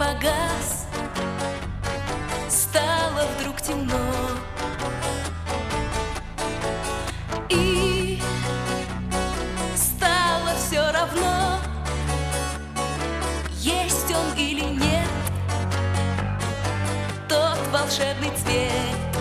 погас, стало вдруг темно, и стало все равно, есть он или нет, тот волшебный цвет.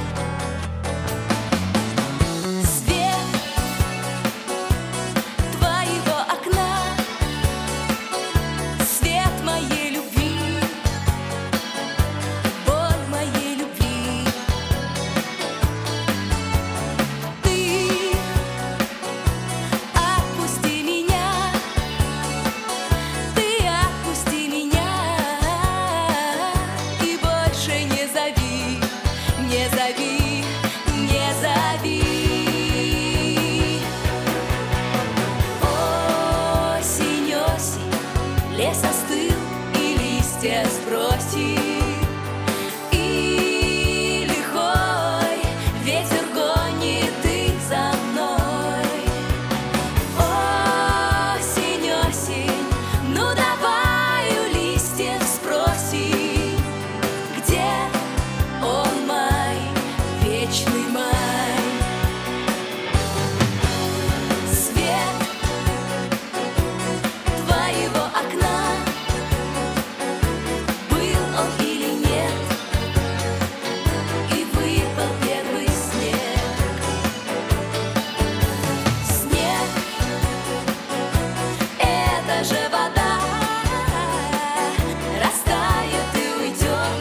Не зови, не зови. Осень, осень, лес остыл, и листья сбросил, и лихой ветер гонит их за мной. Осень, осень, ну давай у листьев спроси, где он, май, вечный май. Свет твоего окна, был он или нет, и выпал первый снег. Снег — это же вода, растает и уйдет,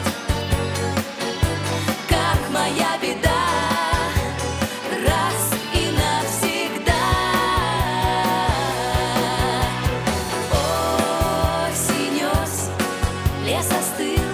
как моя беда, раз и навсегда. Осень, осень, лес остыл,